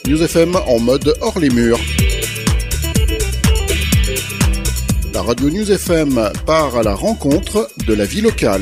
News FM en mode hors les murs. La radio News FM part à la rencontre de la vie locale.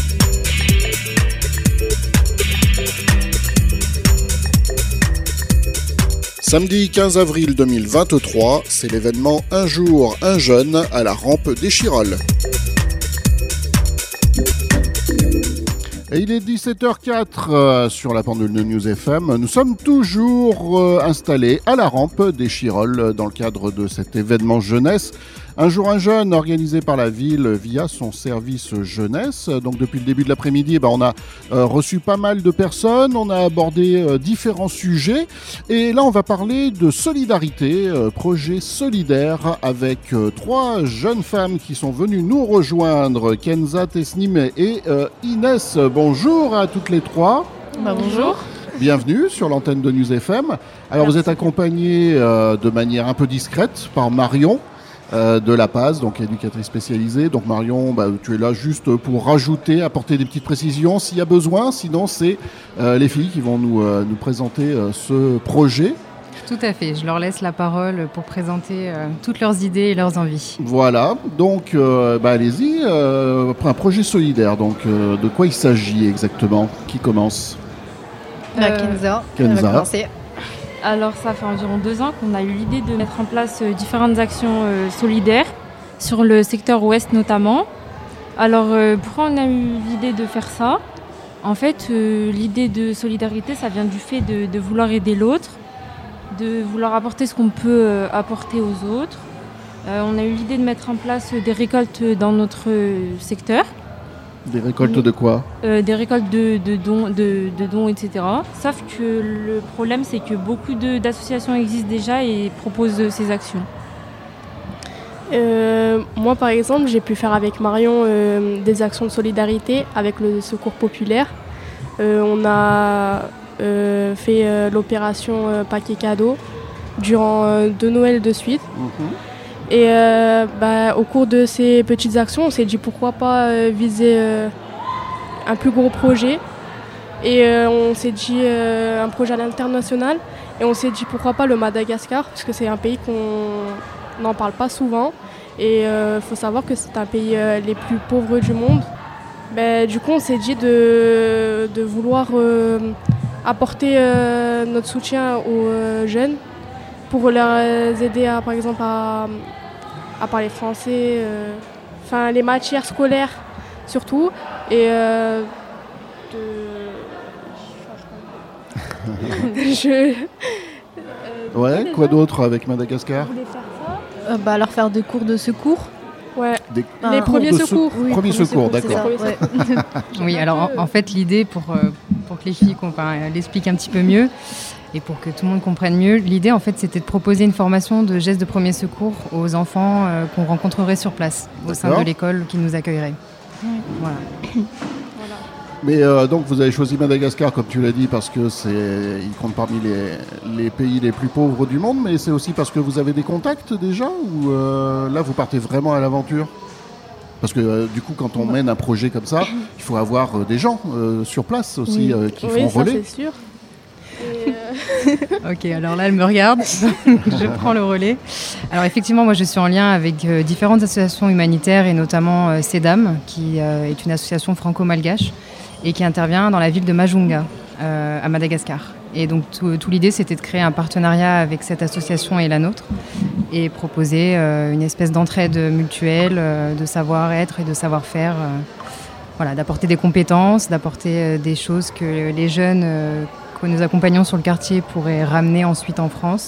Samedi 15 avril 2023, c'est l'événement Un jour, un jeune à la rampe des Chirolles. Et il est 17h04 sur la pendule de News FM. Nous sommes toujours installés à la rampe des Chirolles dans le cadre de cet événement jeunesse. Un jour un jeune organisé par la ville via son service jeunesse. Donc depuis le début de l'après-midi, on a reçu pas mal de personnes, on a abordé différents sujets. Et là on va parler de solidarité, projet solidaire avec trois jeunes femmes qui sont venues nous rejoindre, Kenza, Tesnim et Inès. Bonjour à toutes les trois. Bonjour. Bienvenue sur l'antenne de News FM. Alors vous êtes accompagnés de manière un peu discrète par Marion. De La Paz, donc éducatrice spécialisée. Donc Marion, tu es là juste pour rajouter, apporter des petites précisions s'il y a besoin. Sinon, c'est les filles qui vont nous présenter ce projet. Tout à fait, je leur laisse la parole pour présenter toutes leurs idées et leurs envies. Voilà, donc allez-y. Un projet solidaire, donc de quoi il s'agit exactement? Qui commence? Kenza. Kenza. Elle va commencer. Alors ça fait environ 2 ans qu'on a eu l'idée de mettre en place différentes actions solidaires sur le secteur ouest notamment. Alors pourquoi on a eu l'idée de faire ça? En fait, l'idée de solidarité, ça vient du fait de vouloir aider l'autre, de vouloir apporter ce qu'on peut apporter aux autres. On a eu l'idée de mettre en place des récoltes dans notre secteur. Des récoltes de quoi? Des récoltes de dons, etc. Sauf que le problème, c'est que beaucoup d'associations existent déjà et proposent ces actions. Moi, par exemple, j'ai pu faire avec Marion des actions de solidarité avec le Secours populaire. On a fait l'opération paquet cadeau durant 2 Noëls de suite. Et au cours de ces petites actions, on s'est dit pourquoi pas viser un plus gros projet. Et on s'est dit un projet à l'international. Et on s'est dit pourquoi pas le Madagascar, parce que c'est un pays qu'on n'en parle pas souvent. Et il faut savoir que c'est un pays les plus pauvres du monde. Du coup, on s'est dit de vouloir apporter notre soutien aux jeunes pour leur aider par exemple à parler français, les matières scolaires surtout, et quoi d'autre avec Madagascar? Leur faire des cours de secours. Ouais. Les premiers secours. Oui, premiers secours, d'accord. Ouais. Oui, alors en fait l'idée pour que les filles l'expliquent un petit peu mieux et pour que tout le monde comprenne mieux, l'idée en fait c'était de proposer une formation de gestes de premier secours aux enfants qu'on rencontrerait sur place au sein de l'école qui nous accueillerait. Voilà. Mais donc vous avez choisi Madagascar comme tu l'as dit parce que il compte parmi les pays les plus pauvres du monde, mais c'est aussi parce que vous avez des contacts déjà ou là vous partez vraiment à l'aventure? Parce que du coup quand on mène un projet comme ça, il faut avoir des gens sur place aussi qui font relais. Oui, ça c'est sûr. Ok, alors là elle me regarde, je prends le relais. Alors effectivement moi je suis en lien avec différentes associations humanitaires et notamment CEDAM qui est une association franco-malgache et qui intervient dans la ville de Majunga à Madagascar. Et donc tout l'idée c'était de créer un partenariat avec cette association et la nôtre et proposer une espèce d'entraide mutuelle, de savoir-être et de savoir-faire, d'apporter des compétences, d'apporter des choses que les jeunes que nous accompagnons sur le quartier pourraient ramener ensuite en France,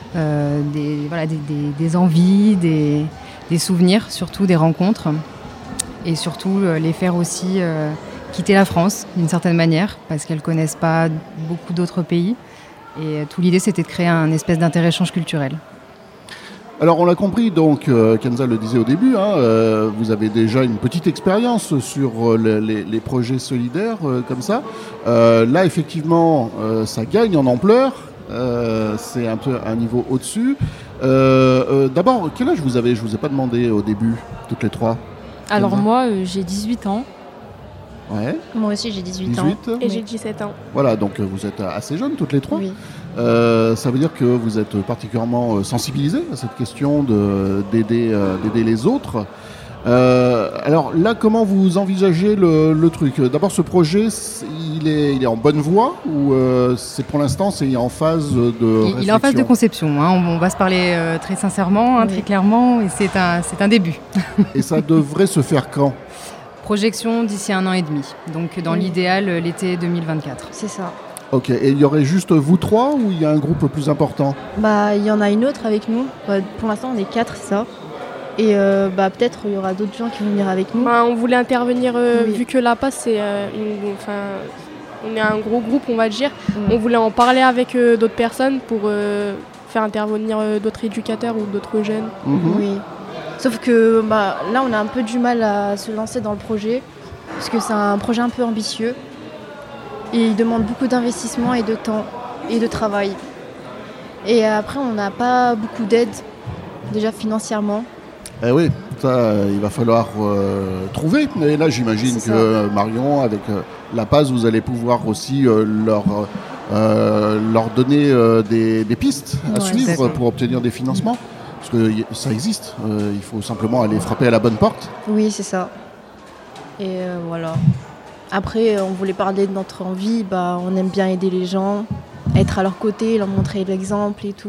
des envies, des souvenirs, surtout des rencontres, et surtout les faire aussi quitter la France d'une certaine manière, parce qu'elles ne connaissent pas beaucoup d'autres pays. Et toute l'idée, c'était de créer un espèce d'inter-échange culturel. Alors on l'a compris, donc Kenza le disait au début, vous avez déjà une petite expérience sur les projets solidaires comme ça. Là effectivement ça gagne en ampleur, c'est un peu un niveau au-dessus. D'abord, quel âge vous avez? Je ne vous ai pas demandé au début, toutes les trois. Alors moi j'ai 18 ans. Ouais. Moi aussi j'ai 18 ans. Et j'ai 17 ans. Voilà, donc vous êtes assez jeunes toutes les trois. Oui. Ça veut dire que vous êtes particulièrement sensibilisé à cette question d'aider les autres. Alors là, comment vous envisagez le truc ? D'abord, ce projet, il est en bonne voie ou pour l'instant, c'est en phase de réflexion ? Il est en phase de conception. Hein. On va se parler très sincèrement, très clairement, et c'est un début. Et ça devrait se faire quand ? Projection d'ici 1 an et demi. Donc dans l'idéal, l'été 2024. C'est ça. Ok, et il y aurait juste vous 3 ou il y a un groupe plus important ? Il y en a une autre avec nous. Pour l'instant, on est 4, c'est ça. Et peut-être il y aura d'autres gens qui vont venir avec nous. On voulait intervenir, vu que La Paz, c'est on est un gros groupe, on va dire. On voulait en parler avec d'autres personnes pour faire intervenir d'autres éducateurs ou d'autres jeunes. Oui. Sauf que là, on a un peu du mal à se lancer dans le projet, parce que c'est un projet un peu ambitieux. Et il demande beaucoup d'investissement et de temps et de travail. Et après, on n'a pas beaucoup d'aide, déjà financièrement. Eh oui, ça, il va falloir trouver. Et là, j'imagine que Marion, avec La Paz, vous allez pouvoir aussi leur donner des pistes à suivre pour obtenir des financements. Parce que ça existe. Il faut simplement aller frapper à la bonne porte. Oui, c'est ça. Et voilà. Après, on voulait parler de notre envie. On aime bien aider les gens, être à leur côté, leur montrer l'exemple et tout.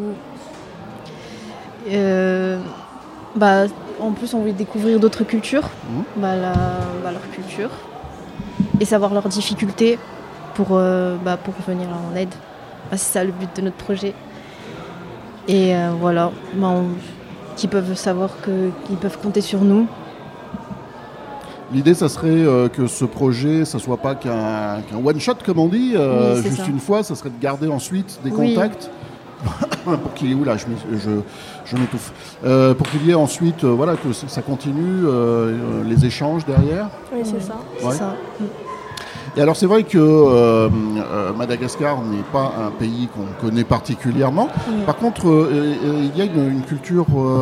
En plus, on voulait découvrir d'autres cultures, leur culture, et savoir leurs difficultés pour venir en aide. C'est ça le but de notre projet. Et qu'ils peuvent savoir qu'ils peuvent compter sur nous. L'idée, ça serait que ce projet, ça soit pas qu'un one-shot, comme on dit, juste une fois, ça serait de garder ensuite des contacts. Pour qu'il y ait, je m'étouffe. Pour qu'il y ait ensuite, que ça continue, les échanges derrière. Oui, c'est ça. Ouais. C'est ça. Et alors, c'est vrai que Madagascar n'est pas un pays qu'on connaît particulièrement. Oui. Par contre, il y a une culture,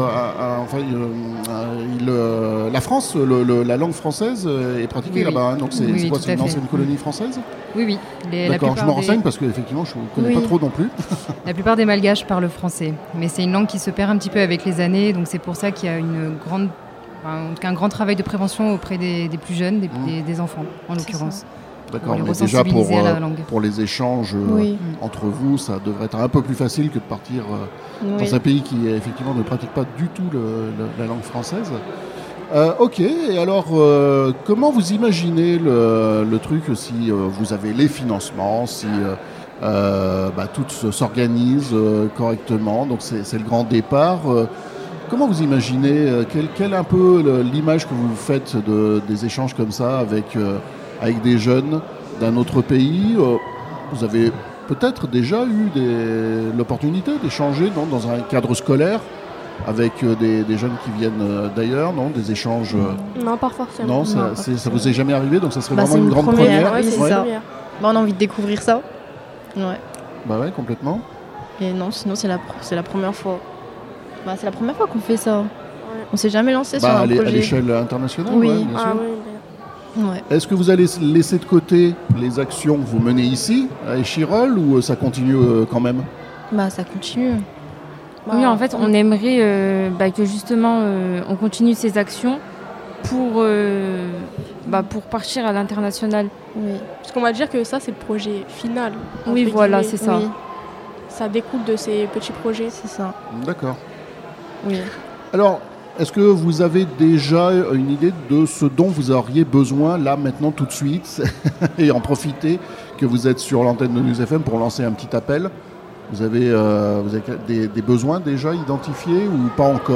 la France, la langue française est pratiquée là-bas. Hein, donc, c'est quoi, c'est une ancienne colonie française ? Oui. D'accord, je me renseigne parce qu'effectivement, je ne connais pas trop non plus. La plupart des Malgaches parlent français, mais c'est une langue qui se perd un petit peu avec les années, donc c'est pour ça qu'il y a un grand travail de prévention auprès des plus jeunes, des enfants en l'occurrence. D'accord, mais déjà pour les échanges entre vous, ça devrait être un peu plus facile que de partir dans un pays qui effectivement ne pratique pas du tout la langue française. Ok, et alors comment vous imaginez le truc si vous avez les financements, si tout s'organise correctement, donc c'est le grand départ. Comment vous imaginez, quelle est un peu l'image que vous faites des échanges comme ça avec des jeunes d'un autre pays ? Vous avez peut-être déjà eu l'opportunité d'échanger dans un cadre scolaire avec des jeunes qui viennent d'ailleurs, non ? Des échanges Non, pas forcément. Non, ça vous est jamais arrivé, donc ça serait vraiment une grande première. Oui, c'est ça. On a envie de découvrir ça. Ouais. Ouais, complètement. Et non, sinon c'est la première fois. C'est la première fois qu'on fait ça. Ouais. On s'est jamais lancé sur un projet. À l'échelle internationale, oui. Bien sûr. Ouais. Est-ce que vous allez laisser de côté les actions que vous menez ici, à Échirolles, ou ça continue quand même ? Ça continue. Oui, en fait, on aimerait que justement on continue ces actions pour partir à l'international. Oui. Parce qu'on va dire que ça, c'est le projet final. Oui, voilà, c'est ça. Oui. Ça découle de ces petits projets. C'est ça. D'accord. Oui. Alors, est-ce que vous avez déjà une idée de ce dont vous auriez besoin, là, maintenant, tout de suite, et en profiter que vous êtes sur l'antenne de News FM pour lancer un petit appel ? Vous avez des besoins déjà identifiés ou pas encore ?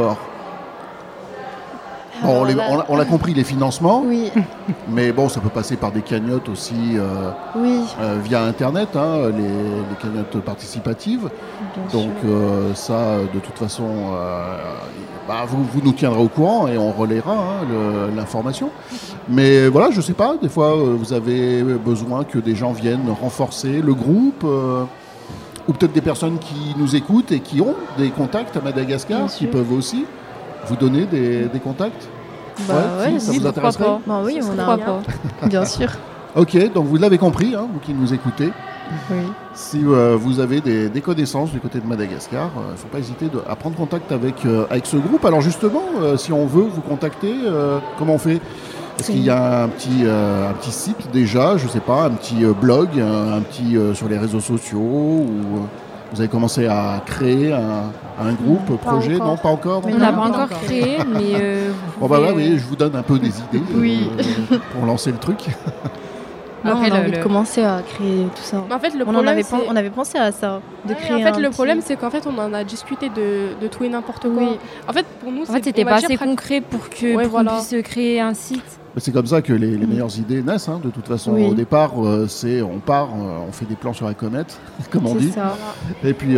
Bon, on l'a compris, les financements, oui. Mais bon, ça peut passer par des cagnottes aussi via Internet, les cagnottes participatives. Bien donc ça, de toute façon, vous nous tiendrez au courant et on relaiera l'information. Mais voilà, je ne sais pas, des fois, vous avez besoin que des gens viennent renforcer le groupe ou peut-être des personnes qui nous écoutent et qui ont des contacts à Madagascar, qui peuvent aussi vous donner des contacts. Ça vous intéresserait ? Oui, on a pas. Bien sûr. Ok, donc vous l'avez compris, vous qui nous écoutez. Oui. Si vous avez des connaissances du côté de Madagascar, il ne faut pas hésiter à prendre contact avec ce groupe. Alors justement, si on veut vous contacter, comment on fait ? Est-ce qu'il y a un petit site déjà, je ne sais pas, un petit blog, un petit sur les réseaux sociaux ou vous avez commencé à créer un groupe, projet ? encore. Non, pas encore. On n'a pas encore créé, mais Bon bah là, oui, je vous donne un peu des idées Oui. pour lancer le truc. Non, Après, on a le- envie de commencer à créer tout ça. En fait, le On problème, on avait pensé à ça, de créer En fait, un le petit- problème, c'est qu'en fait, on en a discuté de tout et n'importe quoi. Oui. En fait, pour nous, en fait, c'était on va pas dire assez concret pour que Ouais, pour qu'on voilà. puisse créer un site. Mais c'est comme ça que les meilleures idées naissent, hein, de toute façon. Oui. Au départ, on fait des plans sur la comète, comme on C'est dit. ça. Et puis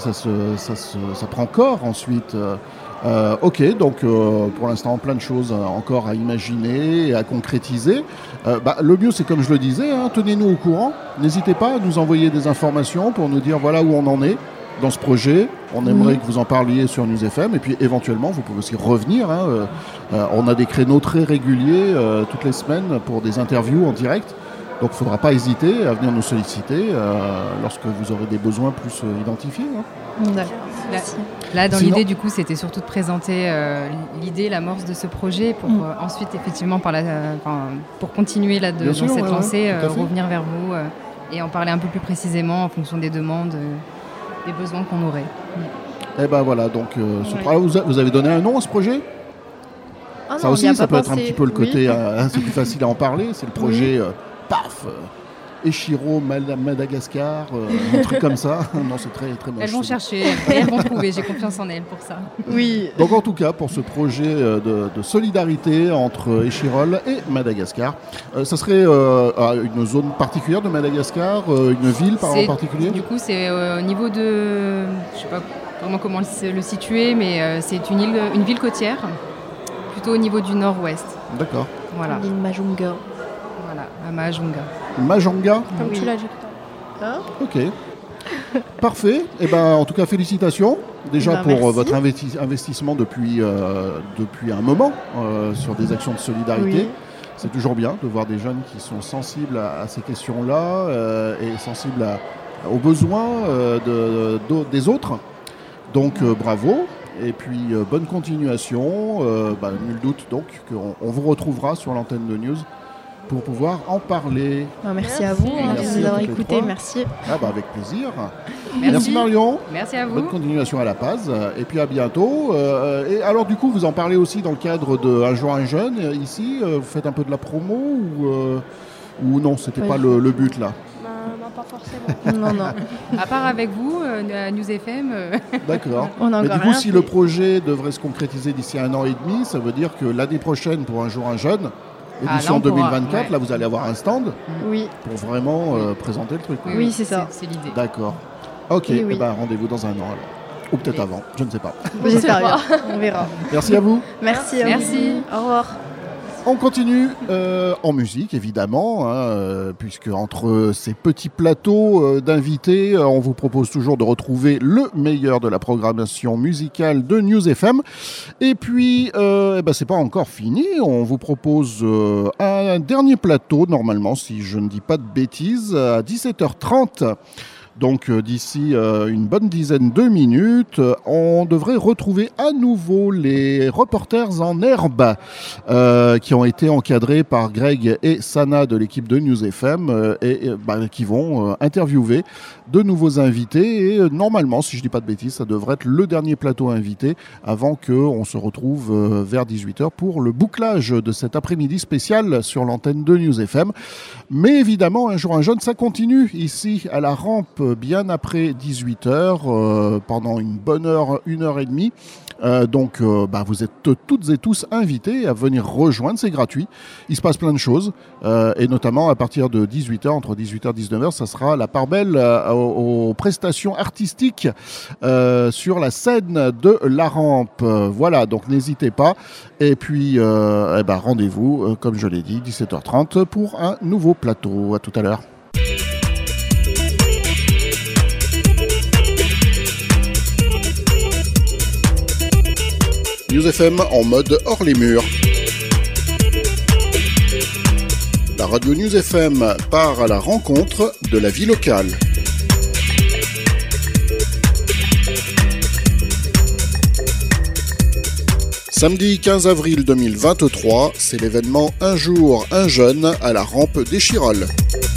ça prend corps ensuite. Ok, donc pour l'instant, plein de choses encore à imaginer et à concrétiser. Le mieux, c'est comme je le disais, hein, tenez-nous au courant. N'hésitez pas à nous envoyer des informations pour nous dire voilà où on en est dans ce projet. On aimerait que vous en parliez sur News FM. Et puis éventuellement, vous pouvez aussi revenir. Hein, on a des créneaux très réguliers toutes les semaines pour des interviews en direct. Donc il ne faudra pas hésiter à venir nous solliciter lorsque vous aurez des besoins plus identifiés. Hein. D'accord. Merci. Là, dans Sinon- l'idée, du coup, c'était surtout de présenter l'idée, l'amorce de ce projet pour ensuite, effectivement, pour continuer là, Bien dans sûr, cette ouais, lancée, tout à fait. revenir vers vous et en parler un peu plus précisément en fonction des demandes, des besoins qu'on aurait. Et ben voilà, donc Ouais. vous avez donné un nom à ce projet ? Ah Ça non, on y aussi, a ça pas peut être un pensé. petit peu le côté, Oui. c'est plus facile à en parler. C'est le projet PAF Eshiro Madagascar, un truc comme ça. Non, c'est très, très moche. Elles vont chercher, et elles vont trouver, j'ai confiance en elles pour ça. Oui. Donc en tout cas, pour ce projet de solidarité entre Échirol et Madagascar, ça serait à une zone particulière de Madagascar, une ville en particulier ? Du coup, c'est au niveau de... Je sais pas vraiment comment le situer, mais c'est une ville côtière, plutôt au niveau du nord-ouest. D'accord. Voilà, L'île Majunga. voilà, à Mahajunga. Majanga ? Comme Oui. tu l'as dit tout à l'heure. Ok. Parfait. Et ben, en tout cas, félicitations déjà Ben, pour merci. votre investissement depuis un moment sur des actions de solidarité. Oui. C'est toujours bien de voir des jeunes qui sont sensibles à ces questions-là et sensibles aux besoins des autres. Donc bravo. Et puis bonne continuation. Nul doute donc qu'on vous retrouvera sur l'antenne de News pour pouvoir en parler. Merci à vous Merci de nous à avoir toutes les écoutés. trois. Merci. Avec plaisir. Merci Marion. Merci à vous. Bonne continuation à La Paz et puis à bientôt. Et alors du coup, vous en parlez aussi dans le cadre de Un jour un jeune ici. Vous faites un peu de la promo ou non, c'était Oui. pas le but là. Non, pas forcément. Non, non. À part avec vous, à News FM, D'accord. On a Mais encore du coup, rien si fait. le projet devrait se concrétiser d'ici 1 an et demi, ça veut dire que l'année prochaine pour Un jour un jeune, édition là, on pourra, 2024, ouais. là vous allez avoir un stand Oui. pour vraiment présenter le truc. Oui, c'est ça. C'est l'idée. D'accord. Ok. Oui, oui. Eh ben, rendez-vous dans 1 an alors. Ou peut-être avant, je ne sais pas. J'espère bien. On verra. Merci à vous. Merci à vous. Merci. Au revoir. On continue en musique, évidemment, hein, puisque entre ces petits plateaux d'invités, on vous propose toujours de retrouver le meilleur de la programmation musicale de News FM. Et puis, c'est pas encore fini. On vous propose un dernier plateau, normalement, si je ne dis pas de bêtises, à 17h30. Donc d'ici une bonne dizaine de minutes, on devrait retrouver à nouveau les reporters en herbe qui ont été encadrés par Greg et Sana de l'équipe de News FM et qui vont interviewer de nouveaux invités. Et normalement, si je ne dis pas de bêtises, ça devrait être le dernier plateau invité avant qu'on se retrouve vers 18h pour le bouclage de cet après-midi spécial sur l'antenne de News FM. Mais évidemment, Un jour un jeune, ça continue ici à la rampe bien après 18h pendant une bonne heure, 1h30. Donc vous êtes toutes et tous invités à venir rejoindre, c'est gratuit. Il se passe plein de choses et notamment à partir de 18h, entre 18h et 19h, ça sera la part belle aux prestations artistiques sur la scène de la rampe. Voilà, donc n'hésitez pas. Et puis rendez-vous, comme je l'ai dit, 17h30 pour un nouveau plateau. À tout à l'heure. News FM en mode hors les murs. La Radio News FM part à la rencontre de la vie locale. Samedi 15 avril 2023, c'est l'événement Un jour, un jeune à la rampe des Chirolles.